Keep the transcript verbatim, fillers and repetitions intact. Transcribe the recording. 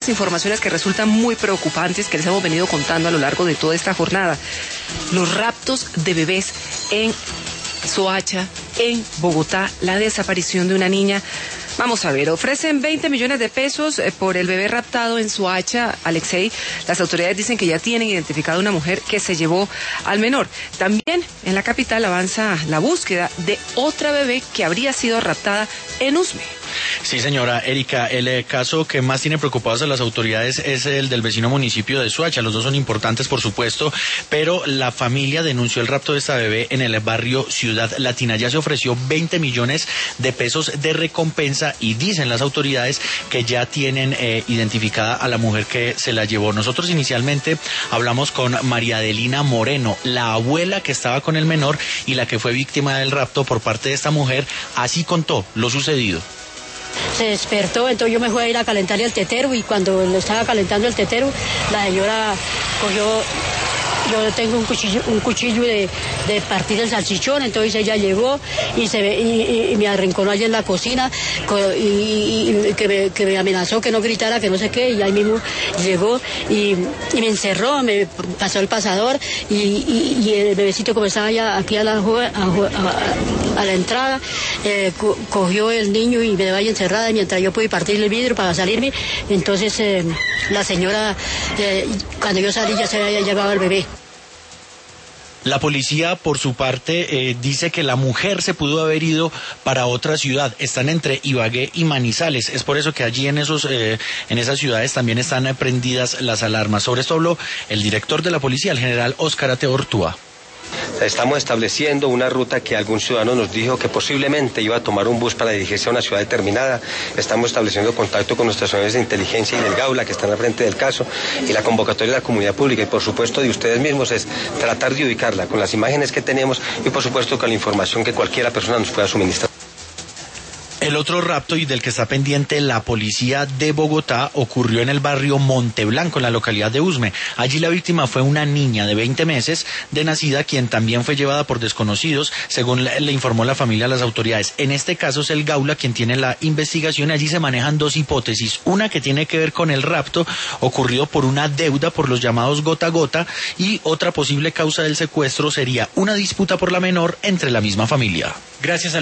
Informaciones que resultan muy preocupantes que les hemos venido contando a lo largo de toda esta jornada. Los raptos de bebés en Soacha, en Bogotá, la desaparición de una niña. Vamos a ver, ofrecen veinte millones de pesos por el bebé raptado en Soacha, Alexei. Las autoridades dicen que ya tienen identificado a una mujer que se llevó al menor. También en la capital avanza la búsqueda de otra bebé que habría sido raptada en Usme. Sí, señora Erika, el eh, caso que más tiene preocupados a las autoridades es el del vecino municipio de Soacha. Los dos son importantes, por supuesto, pero la familia denunció el rapto de esta bebé en el barrio Ciudad Latina. Ya se ofreció veinte millones de pesos de recompensa y dicen las autoridades que ya tienen eh, identificada a la mujer que se la llevó. Nosotros inicialmente hablamos con María Adelina Moreno, la abuela que estaba con el menor y la que fue víctima del rapto por parte de esta mujer. Así contó lo sucedido. Se despertó, entonces yo me fui a ir a calentar el tetero y cuando lo estaba calentando el tetero, la señora cogió, yo tengo un cuchillo, un cuchillo de, de partir el salchichón, entonces ella llegó y se y, y me arrinconó allí en la cocina y, y, y que, me, que me amenazó que no gritara, que no sé qué, y ahí mismo llegó y, y me encerró, me pasó el pasador y, y, y el bebecito como estaba ya aquí a la, a, a, a la entrada, eh, co cogió el niño y me dejó ahí encerrada y mientras yo pude partirle el vidrio para salirme, entonces eh, la señora, eh, cuando yo salí ya se había llevado el bebé. La policía, por su parte, eh, dice que la mujer se pudo haber ido para otra ciudad. Están entre Ibagué y Manizales. Es por eso que allí en esos, eh, en esas ciudades también están eh, prendidas las alarmas. Sobre esto habló el director de la policía, el general Óscar Ateortúa. Estamos estableciendo una ruta que algún ciudadano nos dijo que posiblemente iba a tomar un bus para dirigirse a una ciudad determinada. Estamos estableciendo contacto con nuestras unidades de inteligencia y del Gaula que están al frente del caso y la convocatoria de la comunidad pública y por supuesto de ustedes mismos es tratar de ubicarla con las imágenes que tenemos y por supuesto con la información que cualquiera persona nos pueda suministrar. El otro rapto y del que está pendiente la policía de Bogotá ocurrió en el barrio Monteblanco, en la localidad de Usme. Allí la víctima fue una niña de veinte meses de nacida, quien también fue llevada por desconocidos, según le informó la familia a las autoridades. En este caso es el Gaula quien tiene la investigación. Allí se manejan dos hipótesis. Una que tiene que ver con el rapto ocurrido por una deuda por los llamados gota a gota y otra posible causa del secuestro sería una disputa por la menor entre la misma familia. Gracias a